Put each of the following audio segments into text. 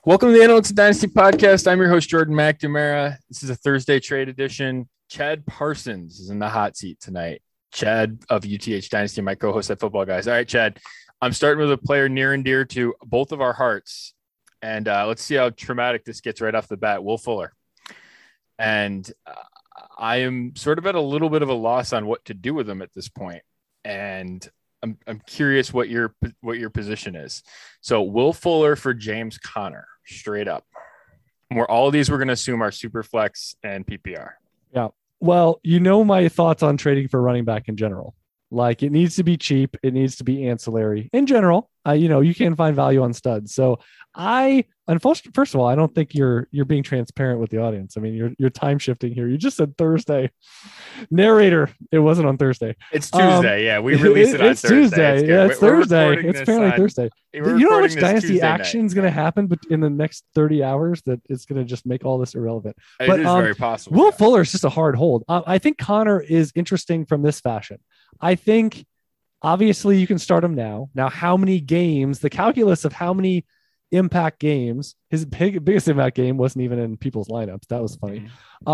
Welcome to the Analytics Dynasty podcast. I'm your host, Jordan McNamara. This is a Thursday trade edition. Chad Parsons is in the hot seat tonight. Chad of UTH Dynasty, my co-host at Football Guys. All right, Chad, I'm starting with a player near and dear to both of our hearts. And let's see how traumatic this gets right off the bat. Will Fuller. And I am sort of at a little bit of a loss on what to do with him at this point. And I'm curious what your position is. So Will Fuller for James Conner, straight up. All of these we're going to assume are super flex and PPR. Yeah. Well, you know my thoughts on trading for running back in general. Like, it needs to be cheap. It needs to be ancillary. In general, you can find value on studs. So first of all, I don't think you're being transparent with the audience. I mean, you're time shifting here. You just said Thursday. Narrator, it wasn't on Thursday. It's Tuesday. Yeah, we released it on it's Thursday. Tuesday. Yeah, it's Thursday. It's apparently Thursday. You know how much dynasty action is going to happen in the next 30 hours that it's going to just make all this irrelevant. It is very possible. Will Fuller is just a hard hold. I think Conner is interesting from this fashion. I think obviously you can start him now. Now, how many games, the calculus of how many impact games, his biggest impact game wasn't even in people's lineups. That was funny.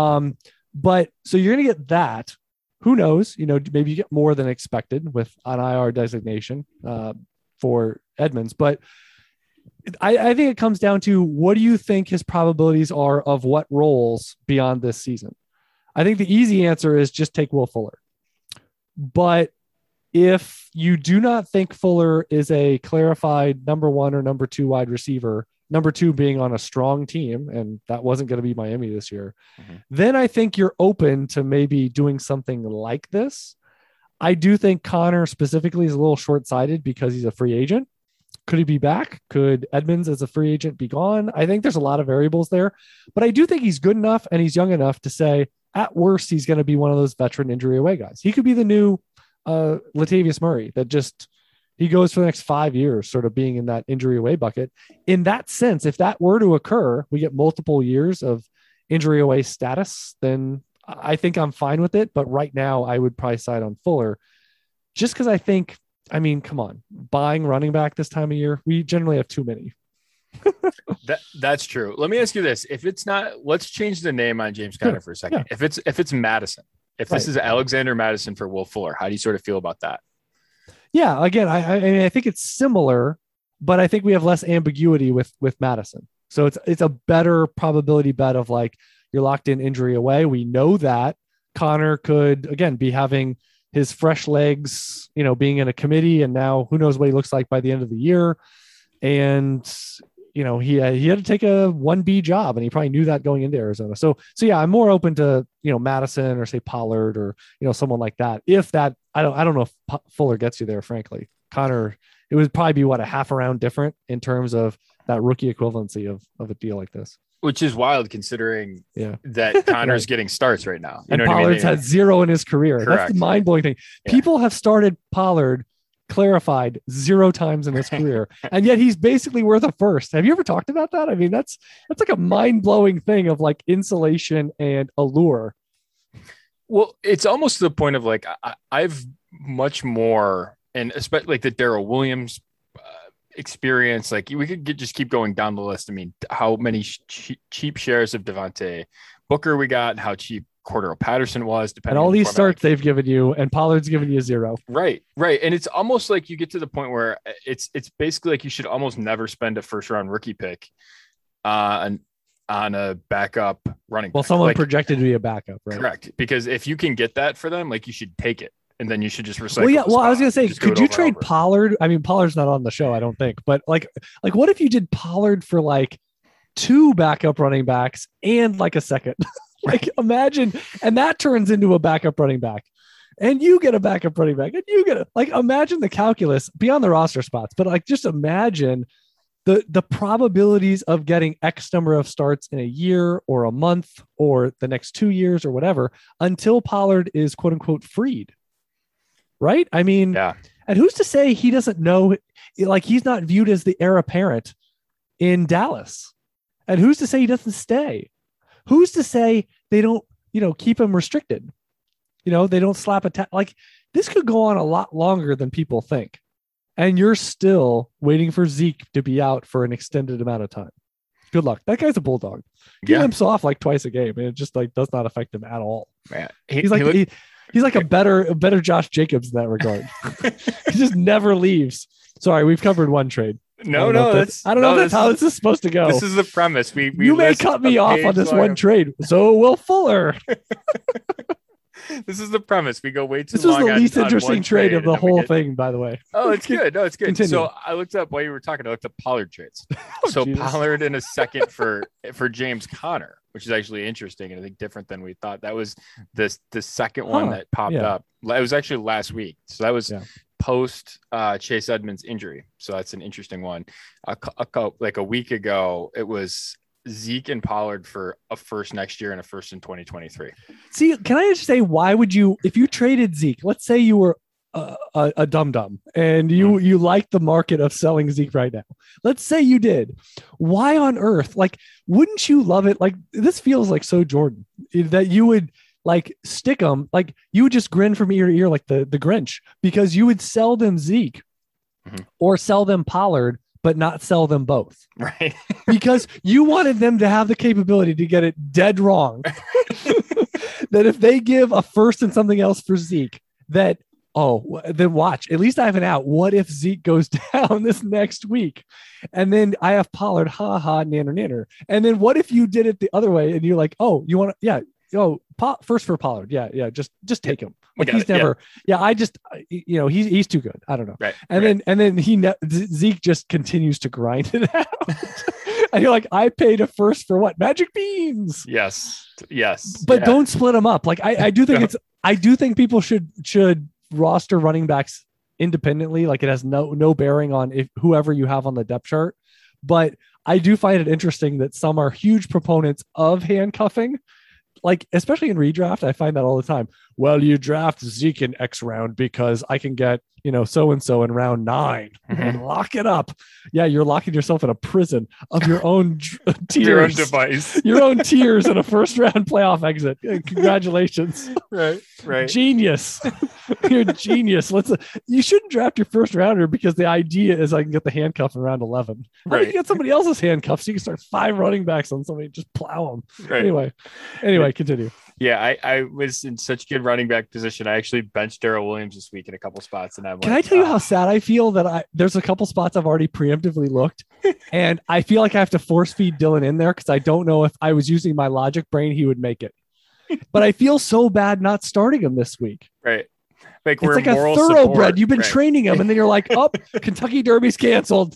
But so you're going to get that. Who knows? Maybe you get more than expected with an IR designation for Edmonds. But I think it comes down to, what do you think his probabilities are of what roles beyond this season? I think the easy answer is just take Will Fuller. But if you do not think Fuller is a clarified number one or number two wide receiver, number two being on a strong team, and that wasn't going to be Miami this year, then I think you're open to maybe doing something like this. I do think Conner specifically is a little short-sighted because he's a free agent. Could he be back? Could Edmonds as a free agent be gone? I think there's a lot of variables there, but I do think he's good enough and he's young enough to say, at worst, he's going to be one of those veteran injury away guys. He could be the new Latavius Murray that he goes for the next 5 years, sort of being in that injury away bucket. In that sense, if that were to occur, we get multiple years of injury away status, then I think I'm fine with it. But right now I would probably side on Fuller just because come on, buying running back this time of year, we generally have too many. That's true. Let me ask you this. If it's not, let's change the name on James Conner for a second. Yeah. If it's Madison, if this is Alexander Madison for Will Fuller, how do you sort of feel about that? Yeah, again, I think it's similar, but I think we have less ambiguity with Madison. So it's a better probability bet of like, you're locked in injury away. We know that Conner could, again, be having his fresh legs, being in a committee, and now who knows what he looks like by the end of the year. And he had to take a 1B job, and he probably knew that going into Arizona. So yeah, I'm more open to, Madison or say Pollard or, someone like that. If that, I don't know if Fuller gets you there, frankly. Conner, it would probably be a half a round different in terms of that rookie equivalency of a deal like this. Which is wild considering that Conner's getting starts right now. And Pollard's had zero in his career. Correct. That's the mind-blowing thing. Yeah. People have started Pollard clarified 0 times in his career, and yet he's basically worth a first. Have you ever talked about that? I mean, that's like a mind-blowing thing of like insulation and allure. Well, it's almost to the point of like, I've much more, and especially like the Darrell Williams experience, like we could just keep going down the list. I mean, how many cheap shares of Devontae Booker we got, and how cheap Cordero Patterson was, depending and all these starts they've given you, and Pollard's given you 0. Right. And it's almost like you get to the point where it's basically like you should almost never spend a first round rookie pick on a backup running back. Well, someone projected to be a backup, right? Correct. Because if you can get that for them, like, you should take it. And then you should just recycle. Well, yeah. Well, I was going to say, could you trade Pollard? I mean, Pollard's not on the show, I don't think. But like, what if you did Pollard for like 2 backup running backs and like a second? Like, imagine, and that turns into a backup running back, and you get a backup running back, and you get imagine the calculus beyond the roster spots, but like, just imagine the probabilities of getting X number of starts in a year or a month or the next 2 years or whatever until Pollard is quote unquote freed. Right. I mean, yeah. And who's to say he doesn't know, like, he's not viewed as the heir apparent in Dallas, and who's to say he doesn't stay? Who's to say they don't, keep him restricted? They don't slap a like, this could go on a lot longer than people think. And you're still waiting for Zeke to be out for an extended amount of time. Good luck. That guy's a bulldog. He Yeah. limps off like twice a game, and it just like does not affect him at all. Man, He's like a better Josh Jacobs in that regard. He just never leaves. Sorry, we've covered one trade. I don't know if that's how this is supposed to go. This is the premise. You may cut me off on this one trade. So will Fuller. This is the premise. We go way too This long. was the least on interesting one trade of the and then we whole get- thing, by the way. Oh, it's good. No, it's good. Continue. So I looked up while you were talking. I looked up Pollard trades. So Jesus. Pollard in a second for James Conner, which is actually interesting and I think different than we thought. That was the second one that popped up. It was actually last week. So that was post Chase Edmonds injury. So that's an interesting one. Like a week ago, it was Zeke and Pollard for a first next year and a first in 2023. See, can I just say, why would you, if you traded Zeke, let's say you were a dum-dum and you like the market of selling Zeke right now. Let's say you did. Why on earth? Like, wouldn't you love it? Like, this feels like so Jordan that you would like stick them, like you would just grin from ear to ear like the Grinch, because you would sell them Zeke or sell them Pollard, but not sell them both. Right. Because you wanted them to have the capability to get it dead wrong. That if they give a first and something else for Zeke, that, then watch. At least I have an out. What if Zeke goes down this next week? And then I have Pollard, nanner. And then what if you did it the other way and you're like, oh, you want to, first for Pollard. Yeah. Just take him. Like he's never, he's too good. I don't know. Right. And then Zeke just continues to grind it out. And you're like, I paid a first for what? Magic beans. Yes. But don't split them up. Like I do think I do think people should roster running backs independently. Like it has no bearing on whoever you have on the depth chart. But I do find it interesting that some are huge proponents of handcuffing. Like, especially in redraft, I find that all the time. Well, you draft Zeke in X round because I can get, so-and-so in round 9 and lock it up. Yeah, you're locking yourself in a prison of your own tiers. Your own device. Your own tiers in a first round playoff exit. Congratulations. Right. Genius. You're a genius. You shouldn't draft your first rounder because the idea is I can get the handcuff in round 11. Right. You get somebody else's handcuffs. So you can start 5 running backs on somebody, just plow them. Right. Anyway, continue. Yeah, I was in such good running back position. I actually benched Darrell Williams this week in a couple spots, and Can I tell you how sad I feel that there's a couple spots I've already preemptively looked, and I feel like I have to force feed Dylan in there because I don't know if I was using my logic brain he would make it. But I feel so bad not starting him this week. Right. Like it's like a thoroughbred. Support. You've been training him, and then you're like, Kentucky Derby's canceled.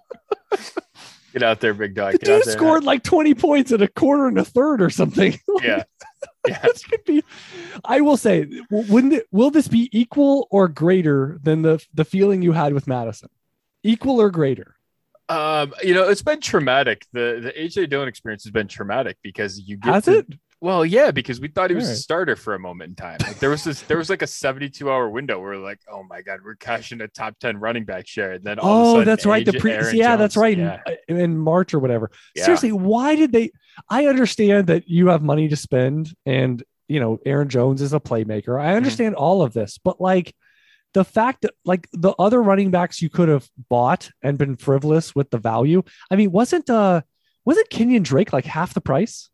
Get out there, big dog. The dude scored like 20 points in a quarter and a third or something. Yeah. This could be. I will say, will this be equal or greater than the feeling you had with Madison? Equal or greater? It's been traumatic. The AJ Dillon experience has been traumatic because you get it? Well, yeah, because we thought he was a starter for a moment in time. Like there was like a 72-hour window where we're like, oh my God, we're cashing a top 10 running back share. And then all of a sudden, that's right. That's right. Yeah. In March or whatever. Yeah. Seriously, why did they? I understand that you have money to spend, and Aaron Jones is a playmaker. I understand all of this, but like the fact that like the other running backs you could have bought and been frivolous with the value. I mean, wasn't Kenyon Drake like half the price?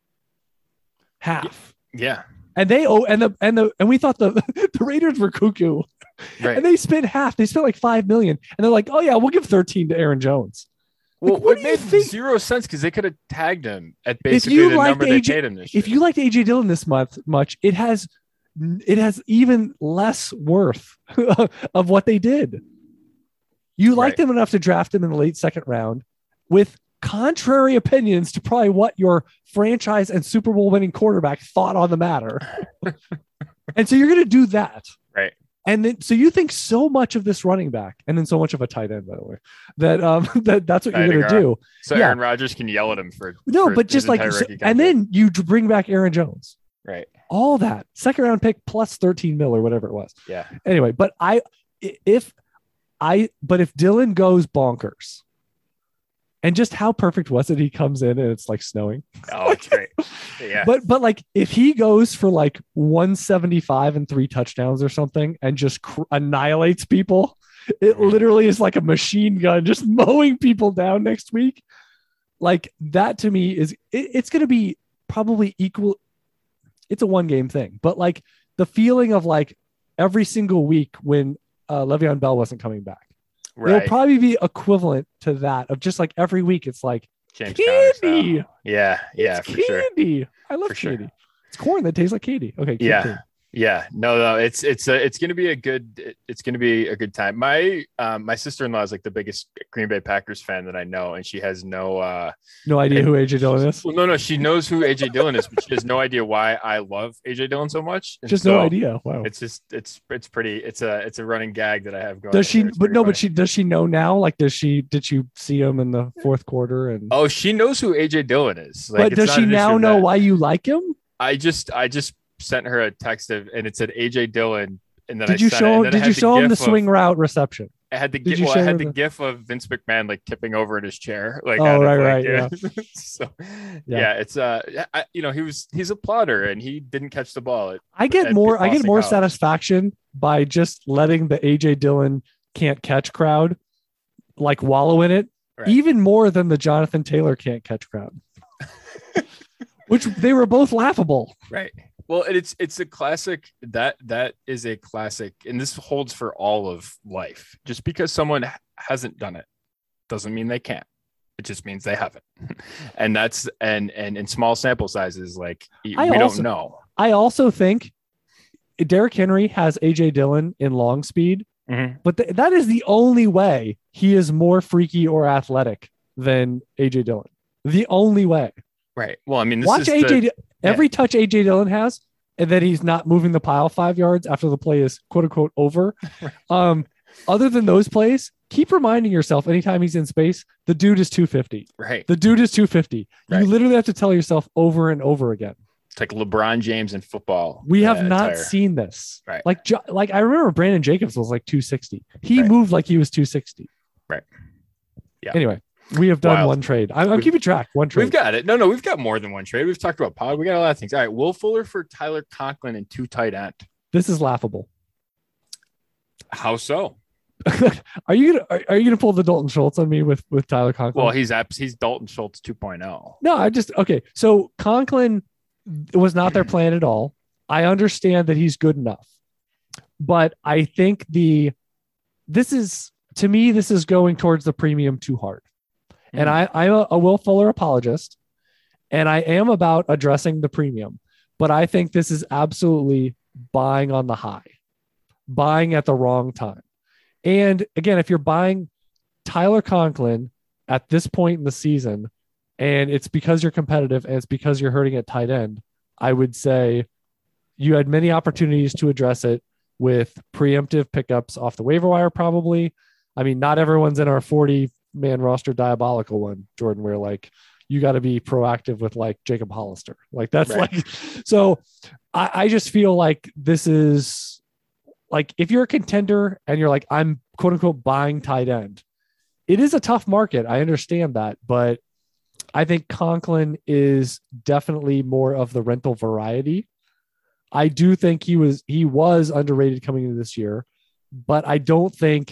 Half. Yeah. And and we thought the Raiders were cuckoo. Right. And they spent half. They spent like $5 million. And they're like, oh yeah, we'll give 13 to Aaron Jones. Well, like, what it do you made think? Zero sense because they could have tagged him at basically the number they paid him this year. If you liked AJ Dillon this much, it has even less worth of what they did. You liked him enough to draft him in the late second round with contrary opinions to probably what your franchise and Super Bowl winning quarterback thought on the matter. And so you're going to do that. Right. And then, so you think so much of this running back, and then so much of a tight end, by the way, that that's what you're going to do. So Aaron Rodgers can yell at him for but just like, and then you bring back Aaron Jones, right? All that second round pick plus 13 mil or whatever it was. Yeah. Anyway, but if Dylan goes bonkers, and just how perfect was it? He comes in and it's like snowing. Oh, it's great. Yeah. But like if he goes for like 175 and 3 touchdowns or something and just annihilates people, it literally is like a machine gun just mowing people down next week. like that to me it's going to be probably equal. It's a 1-game thing, but like the feeling of like every single week when Le'Veon Bell wasn't coming back, it'll probably be equivalent to that of just like every week. It's like James candy. Yeah, it's for candy. Sure. I love for candy. Sure. It's corn that tastes like candy. Okay. Yeah. No. It's going to be a good time. My sister-in-law is like the biggest Green Bay Packers fan that I know, and she has no idea who AJ Dillon is. Well, no, she knows who AJ Dillon is, but she has no idea why I love AJ Dillon so much. And just so, no idea. Wow. It's a running gag that I have going. Does she? But no, funny. But does she know now? Like, did she see him in the fourth quarter? And she knows who AJ Dillon is. Like, but does she now know why you like him? I just sent her a text and it said AJ Dillon, and then did you show him the swing route reception? I had the gif of Vince McMahon like tipping over in his chair, like yeah. So it's he's a plotter and he didn't catch the ball. I get more satisfaction by just letting the AJ Dillon can't catch crowd like wallow in it, even more than the Jonathan Taylor can't catch crowd, which they were both laughable, right? Well, it's a classic. That is a classic, and this holds for all of life. Just because someone hasn't done it doesn't mean they can't. It just means they haven't. And that's and in small sample sizes, like we don't know. I also think Derrick Henry has AJ Dillon in long speed, but that is the only way he is more freaky or athletic than AJ Dillon. The only way. Right. Well, I mean, watch AJ. Every touch AJ Dillon has, and then he's not moving the pile 5 yards after the play is quote unquote over. Other than those plays, keep reminding yourself anytime he's in space, the dude is 250. Right. The dude is 250. Right. You literally have to tell yourself over and over again. It's like LeBron James in football. We have not seen this. Right. Like I remember Brandon Jacobs was like 260. He moved like he was 260. Right. Yeah. Anyway. We have done one trade. I'm keeping track. One trade. We've got it. No, we've got more than one trade. We've talked about pod. We got a lot of things. All right. Will Fuller for Tyler Conklin and 2 tight end. This is laughable. How so? Are you gonna pull the Dalton Schultz on me with Tyler Conklin? Well, he's Dalton Schultz 2.0. No, okay. So Conklin was not their plan at all. I understand that he's good enough, but I think this is going towards the premium too hard. And I'm a Will Fuller apologist, and I am about addressing the premium, but I think this is absolutely buying on the high, buying at the wrong time. And again, if you're buying Tyler Conklin at this point in the season, and it's because you're competitive and it's because you're hurting at tight end, I would say you had many opportunities to address it with preemptive pickups off the waiver wire, probably. I mean, not everyone's in our 40-man roster diabolical one, Jordan, where like you got to be proactive with like Jacob Hollister. Like that's right. Like, so I just feel like this is like, if you're a contender and you're like, I'm quote unquote buying tight end, it is a tough market. I understand that, but I think Conklin is definitely more of the rental variety. I do think he was underrated coming into this year, but I think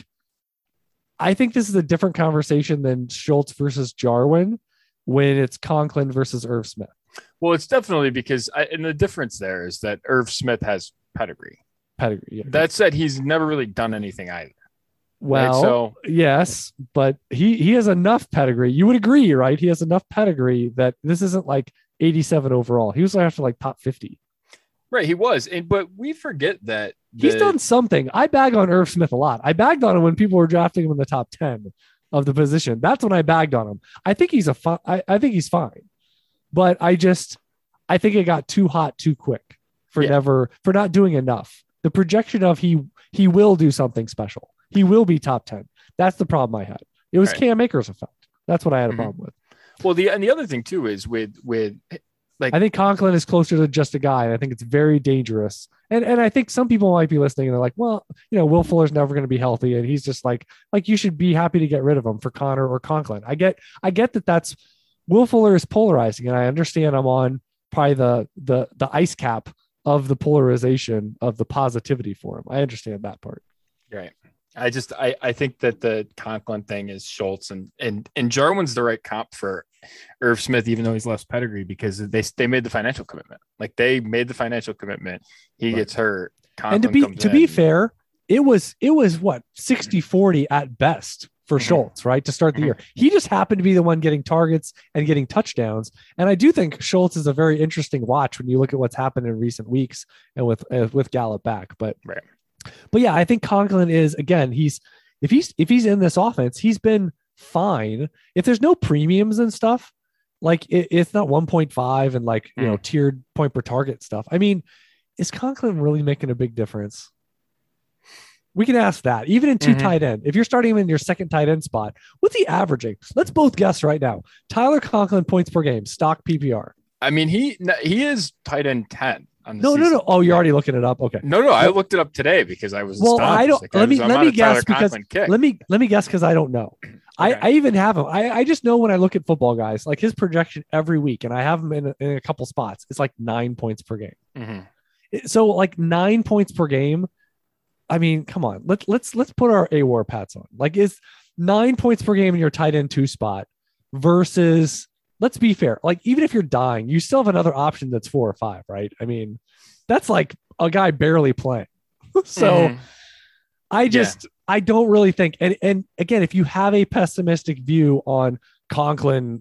this is a different conversation than Schultz versus Jarwin when it's Conklin versus Irv Smith. Well, it's definitely because and the difference there is that Irv Smith has pedigree. Yeah. That said, he's never really done anything either. Well, right? So yes, but he has enough pedigree. You would agree, right? He has enough pedigree that this isn't like 87 overall. He was after like top 50. Right, he was. But we forget that he's done something. I bag on Irv Smith a lot. I bagged on him when people were drafting him in the top 10 of the position. That's when I bagged on him. I think he's I think he's fine. But I think it got too hot too quick for not doing enough. The projection of he will do something special. He will be top 10. That's the problem I had. It was Cam Akers effect. That's what I had a problem with. Well, the other thing too is with like, I think Conklin is closer to just a guy. And I think it's very dangerous. And I think some people might be listening and they're like, well, Will Fuller's never going to be healthy. And he's just like you should be happy to get rid of him for Connor or Conklin. I get that's Will Fuller is polarizing. And I understand I'm on probably the ice cap of the polarization of the positivity for him. I understand that part. Right. I think that the Conklin thing is Schultz and Jarwin's the right comp for Irv Smith, even though he's less pedigree, because they made the financial commitment. Like they made the financial commitment. He gets hurt. Conklin And to be fair, it was what 60-40 at best for Schultz, right? To start the year. He just happened to be the one getting targets and getting touchdowns. And I do think Schultz is a very interesting watch when you look at what's happened in recent weeks and with Gallup back. But yeah, I think Conklin is, again, if he's in this offense, he's been fine. If there's no premiums and stuff, like it's not 1.5 and like, tiered point per target stuff. I mean, is Conklin really making a big difference? We can ask that. Even in two tight end, if you're starting him in your second tight end spot, what's he averaging? Let's both guess right now. Tyler Conklin points per game, stock PPR. I mean, he is tight end 10. No. Oh, you're already looking it up. Okay. No. I looked it up today because I was. Well, I don't. Let me guess because let me guess because I don't know. Okay. I even have him. I just know when I look at football guys, like his projection every week, and I have him in a couple spots. It's like 9 points per game. So like 9 points per game. I mean, come on. Let's put our AWAR pats on. Like, is 9 points per game in your tight end 2 spot versus, let's be fair. Like, even if you're dying, you still have another option that's 4 or 5, right? I mean, that's like a guy barely playing. So I don't really think, and again, if you have a pessimistic view on Conklin,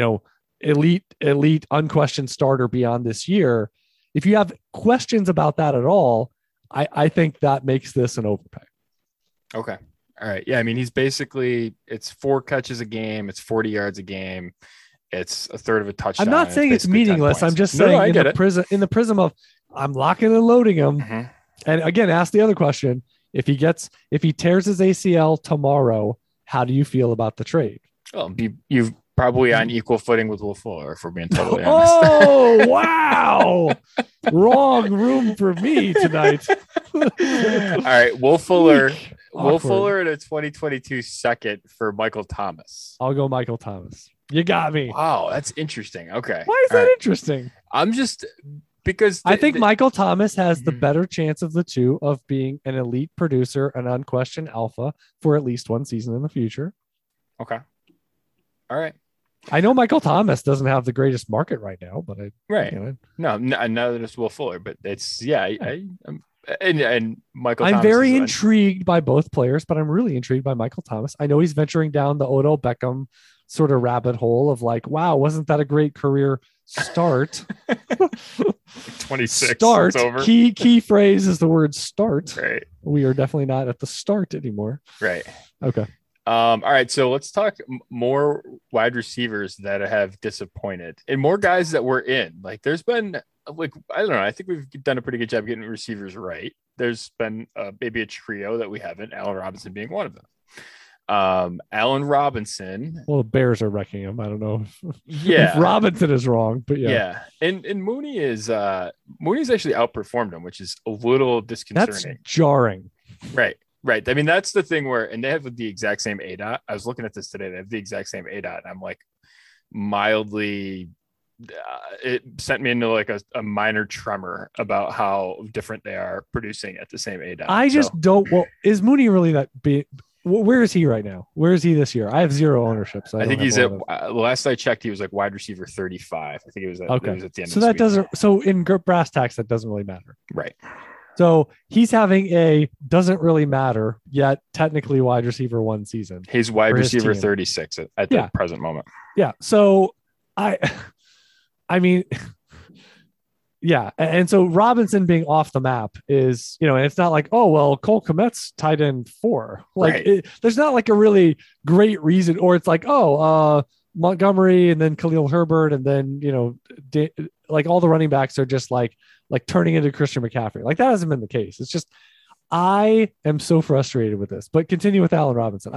elite unquestioned starter beyond this year, if you have questions about that at all, I think that makes this an overpay. Okay. All right. Yeah. I mean, it's 4 catches a game. It's 40 yards a game. It's a third of a touchdown. I'm not saying it's meaningless. I'm just saying in the prism of I'm locking and loading him. And again, ask the other question. If he tears his ACL tomorrow, how do you feel about the trade? Well, you've probably on equal footing with Will Fuller, if we're being totally honest. Oh, wow. Wrong room for me tonight. All right. Will Fuller at a 2022 second for Michael Thomas. I'll go Michael Thomas. You got me. Wow. That's interesting. Okay. Why is that interesting? I'm just because I think Michael Thomas has the better chance of the two of being an elite producer, an unquestioned alpha for at least one season in the future. Okay. All right. I know Michael Thomas doesn't have the greatest market right now, but neither does Will Fuller, but it's and Michael. I'm very intrigued by both players, but I'm really intrigued by Michael Thomas. I know he's venturing down the Odell Beckham sort of rabbit hole of like, wow, wasn't that a great career start? 26 start. Over. Key phrase is the word start. Right. We are definitely not at the start anymore. Right. Okay. All right, so let's talk more wide receivers that have disappointed and more guys that were in. Like, there's been, like, I don't know. I think we've done a pretty good job getting receivers right. There's been maybe a trio that we haven't, Allen Robinson being one of them. Allen Robinson. Well, the Bears are wrecking him. I don't know if Robinson is wrong, but yeah. And Mooney is Mooney's actually outperformed him, which is a little disconcerting. That's jarring. Right. I mean, that's the thing where, and they have the exact same ADOT. I was looking at this today. They have the exact same ADOT. And I'm like mildly, it sent me into like a minor tremor about how different they are producing at the same ADOT. Is Mooney really that big? Where is he right now? Where is he this year? I have zero ownership. So I think he's at, last I checked, he was like wide receiver 35. I think it was at the end. So that doesn't, so in brass tacks, that doesn't really matter. Right. So he's having a doesn't really matter yet technically wide receiver 1 season. He's wide receiver 36 at the present moment. Yeah. So I mean, yeah. And so Robinson being off the map is, and it's not like, oh, well, Cole Kmet's tight end 4. Like there's not like a really great reason, or it's like, Montgomery and then Khalil Herbert. And then, like all the running backs are just like turning into Christian McCaffrey. Like that hasn't been the case. It's just, I am so frustrated with this, but continue with Allen Robinson.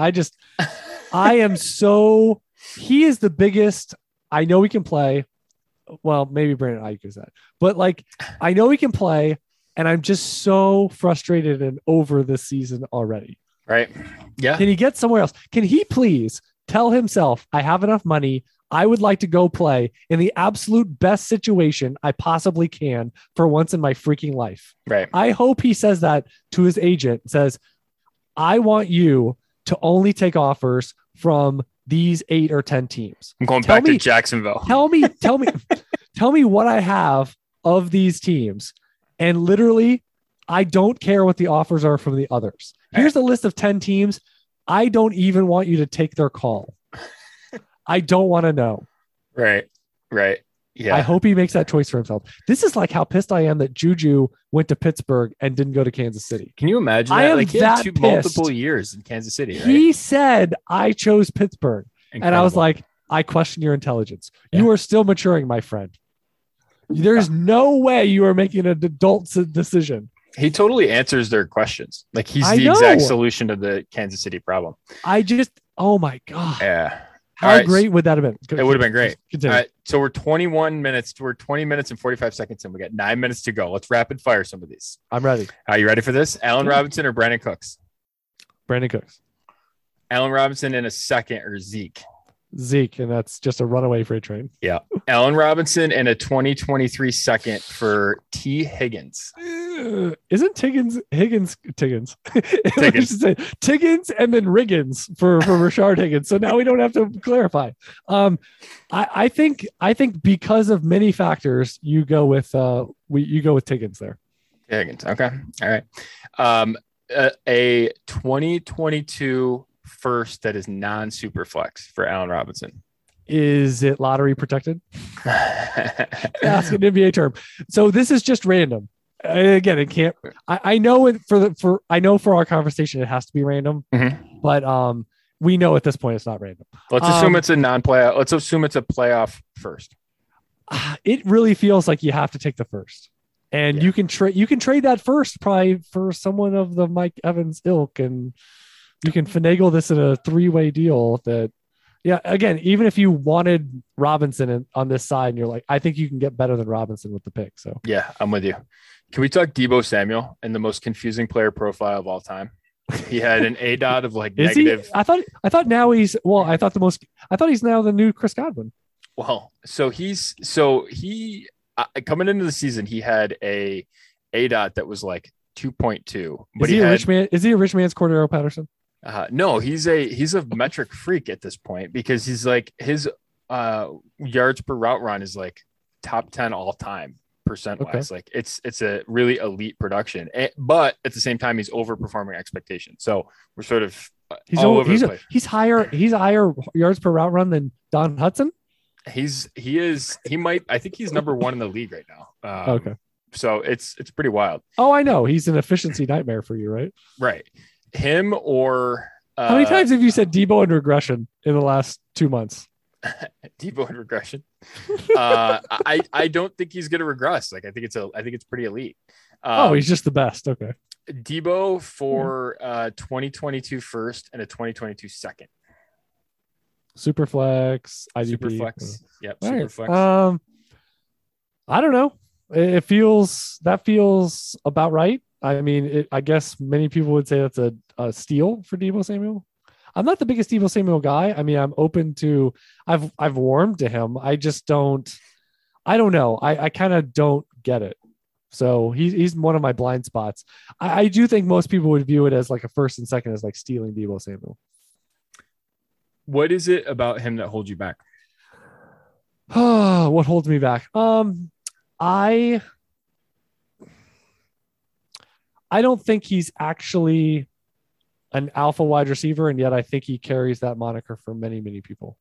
He is the biggest. I know he can play. Well, maybe Brandon Ayuk is that, but like, I know he can play, and I'm just so frustrated and over this season already. Right. Yeah. Can he get somewhere else? Can he please tell himself, I have enough money. I would like to go play in the absolute best situation I possibly can for once in my freaking life. Right. I hope he says that to his agent, says, I want you to only take offers from these 8 or 10 teams. I'm going back to Jacksonville. Tell me what I have of these teams. And literally, I don't care what the offers are from the others. Here's a list of 10 teams. I don't even want you to take their call. I don't want to know. Right. Yeah. I hope he makes that choice for himself. This is like how pissed I am that Juju went to Pittsburgh and didn't go to Kansas City. Can you imagine that? I am like he that had multiple years in Kansas City, right? He said, I chose Pittsburgh. Incredible. And I was like, I question your intelligence. Yeah. You are still maturing, my friend. There's no way you are making an adult decision. He totally answers their questions. Like he's the exact solution to the Kansas City problem. Oh my God. Yeah. How great would that have been? It would have been great. Continue. All right. So we're 20 minutes and 45 seconds in. We got 9 minutes to go. Let's rapid fire some of these. I'm ready. Are you ready for this? Allen Robinson or Brandon Cooks? Brandon Cooks. Allen Robinson in a second or Zeke? Zeke, and that's just a runaway freight train. Yeah. Allen Robinson in a 2023 second for T. Higgins. Isn't Tiggins? Tiggins and then Riggins for Rashard Higgins. So now we don't have to clarify. I think because of many factors, you go with Tiggins there. Higgins. Okay. All right. A 2022 first that is non-super flex for Allen Robinson. Is it lottery protected? Ask an NBA term. So this is just random. Again, it can't. I know it for our conversation, it has to be random. Mm-hmm. But we know at this point it's not random. Let's assume it's a non-playoff. Let's assume it's a playoff first. It really feels like you have to take the first, and you can trade that first probably for someone of the Mike Evans ilk, and you can finagle this in a 3-way deal that, yeah, again, even if you wanted Robinson on this side and you're like, I think you can get better than Robinson with the pick. So yeah, I'm with you. Can we talk Deebo Samuel and the most confusing player profile of all time? He had an ADOT of like negative. He? I thought now he's now the new Chris Godwin. Well, he coming into the season, he had a ADOT that was like 2.2. But is he a rich man's Cordero Patterson? No, he's a metric freak at this point because he's like his yards per route run is like top 10 all time percent wise. Okay. Like it's a really elite production, but at the same time he's overperforming expectations. So we're sort of he's higher yards per route run than Don Hudson. I think he's number 1 in the league right now. Okay. So it's pretty wild. Oh, I know. He's an efficiency nightmare for you, right? Right. Him or how many times have you said Deebo and regression in the last 2 months? Deebo and regression. I don't think he's going to regress. Like I think it's pretty elite. He's just the best. Okay. Deebo for 2022 first and a 2022 second. Superflex, IDP. Superflex. Yep. Superflex. Right. I don't know. That feels about right. I mean, I guess many people would say that's a steal for Deebo Samuel. I'm not the biggest Deebo Samuel guy. I mean, I'm open to. I've warmed to him. I just don't. I don't know. I kind of don't get it. So he's one of my blind spots. I do think most people would view it as like a first and second as like stealing Deebo Samuel. What is it about him that holds you back? What holds me back? I don't think he's actually an alpha wide receiver, and yet I think he carries that moniker for many, many people.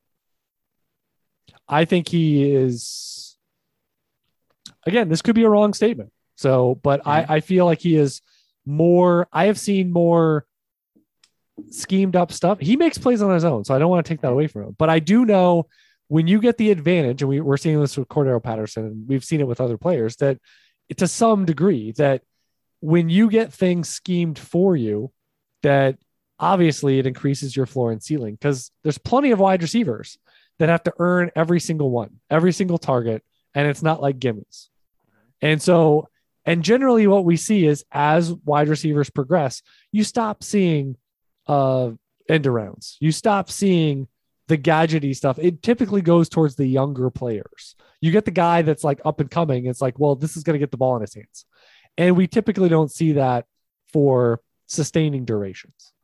I think he is, again, this could be a wrong statement. But I feel like he is more, I have seen more schemed up stuff. He makes plays on his own, so I don't want to take that away from him. But I do know when you get the advantage, and we're seeing this with Cordero Patterson, and we've seen it with other players, that to some degree, that when you get things schemed for you, that obviously it increases your floor and ceiling, because there's plenty of wide receivers that have to earn every single one, every single target, and it's not like gimmies. And generally what we see is as wide receivers progress, you stop seeing end arounds. You stop seeing the gadgety stuff. It typically goes towards the younger players. You get the guy that's like up and coming. It's like, well, this is going to get the ball in his hands. And we typically don't see that for sustaining durations.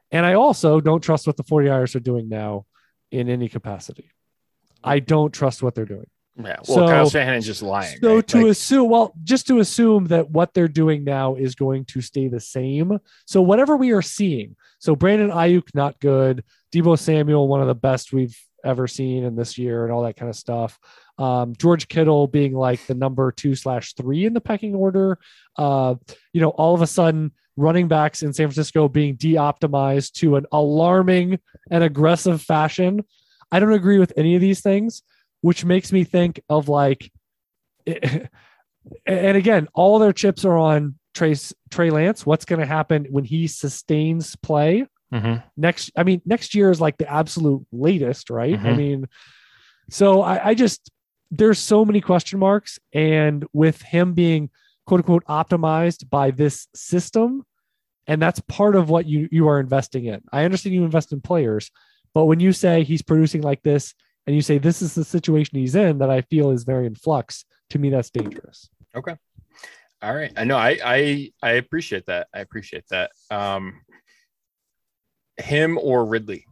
And I also don't trust what the 49ers are doing now in any capacity. I don't trust what they're doing. Yeah. Well, Kyle Shanahan's just lying. So right? to assume, just to assume that what they're doing now is going to stay the same. So whatever we are seeing, so Brandon Ayuk, not good. Deebo Samuel, one of the best we've ever seen in this year and all that kind of stuff. George Kittle being like the number 2/3 in the pecking order. All of a sudden running backs in San Francisco being de-optimized to an alarming and aggressive fashion. I don't agree with any of these things, which makes me think of like, and again, all their chips are on Trey Lance. What's going to happen when he sustains play next year is like the absolute latest, right? I mean, so I just, there's so many question marks, and with him being quote unquote optimized by this system, and that's part of what you are investing in. I understand you invest in players, but when you say he's producing like this, and you say this is the situation he's in that I feel is very in flux, to me, that's dangerous. Okay. All right. I know. I appreciate that. I appreciate that. Him or Ridley?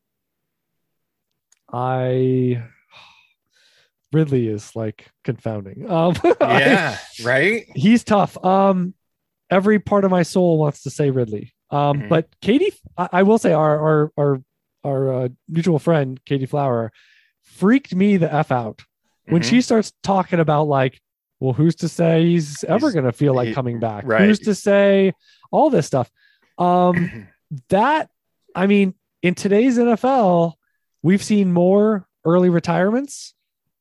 Ridley is like confounding. Yeah, right. He's tough. Every part of my soul wants to say Ridley. But Katie, I will say our mutual friend, Katie Flower, freaked me the F out when she starts talking about like, well, who's to say he's ever going to feel like coming back? Right. Who's to say all this stuff? That, I mean, in today's NFL, we've seen more early retirements,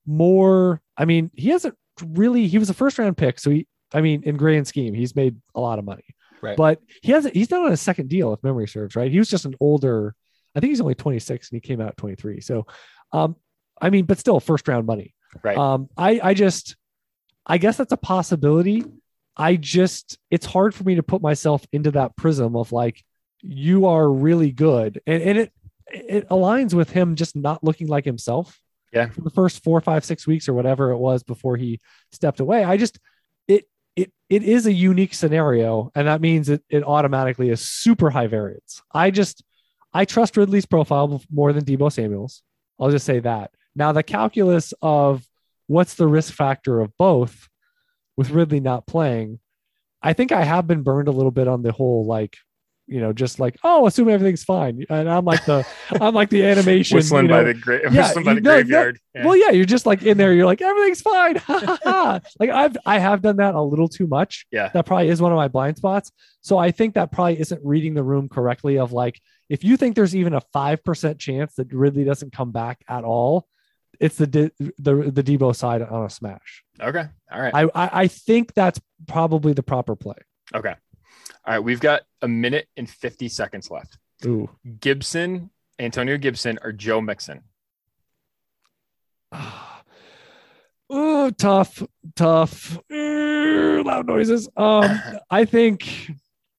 he hasn't really, he was a first round pick. So in grand scheme, he's made a lot of money, right? But he's not on a second deal, if memory serves, right? He was just an older, I think he's only 26 and he came out at 23. So, but still first round money. Right. I guess that's a possibility. It's hard for me to put myself into that prism of like, you are really good. And it aligns with him just not looking like himself. Yeah. For the first 4, 5, 6 weeks or whatever it was before he stepped away. It is a unique scenario. And that means it automatically is super high variance. I trust Ridley's profile more than Deebo Samuel's. I'll just say that. Now the calculus of what's the risk factor of both with Ridley not playing, I think I have been burned a little bit on the whole, like, just like, oh, assume everything's fine. And I'm like the animation whistling by the graveyard. Yeah. Well, yeah, you're just like in there. You're like, everything's fine. Like I have done that a little too much. Yeah. That probably is one of my blind spots. So I think that probably isn't reading the room correctly of like, if you think there's even a 5% chance that Ridley doesn't come back at all, it's the Deebo side on a smash. Okay. All right. I think that's probably the proper play. Okay. All right. We've got a minute and 50 seconds left. Ooh. Antonio Gibson or Joe Mixon? Oh, tough. Loud noises. I think,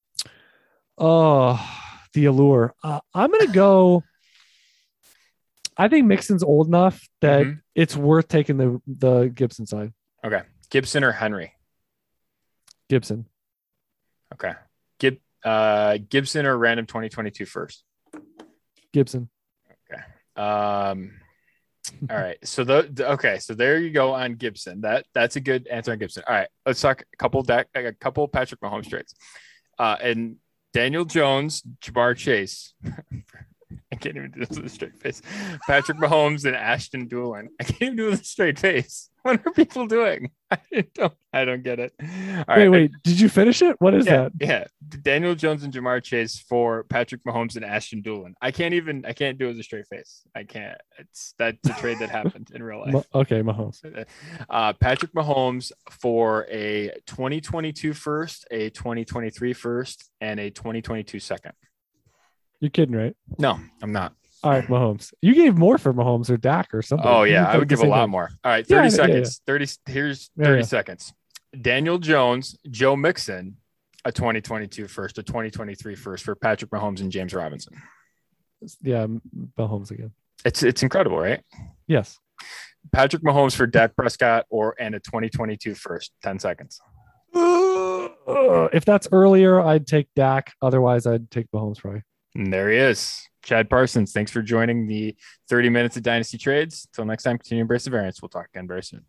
the allure. I'm going to go. I think Mixon's old enough that it's worth taking the Gibson side. Okay. Gibson or Henry? Gibson. Okay. Gibson or random 2022 first? Gibson. Okay. All right. So so there you go on Gibson. That's a good answer on Gibson. All right. Let's talk a couple Patrick Mahomes trades. And Daniel Jones, Ja'Marr Chase. I can't even do this with a straight face. Patrick Mahomes and Ashton Dulin. I can't even do it with a straight face. What are people doing? I don't get it. All right. Wait. Did you finish it? What is that? Yeah. Daniel Jones and Ja'Marr Chase for Patrick Mahomes and Ashton Dulin. I can't do it with a straight face. I can't. That's a trade that happened in real life. Okay, Mahomes. Patrick Mahomes for a 2022 first, a 2023 first, and a 2022 second. You're kidding, right? No, I'm not. All right, Mahomes. You gave more for Mahomes or Dak or something. Oh, yeah. I would give a lot more. All right, 30 seconds. Yeah. 30 seconds. Daniel Jones, Joe Mixon, a 2022 first, a 2023 first for Patrick Mahomes and James Robinson. Yeah, Mahomes again. It's incredible, right? Yes. Patrick Mahomes for Dak Prescott and a 2022 first. 10 seconds. If that's earlier, I'd take Dak. Otherwise, I'd take Mahomes probably. And there he is, Chad Parsons. Thanks for joining the 30 minutes of Dynasty Trades. Until next time, continue to embrace the variance. We'll talk again very soon.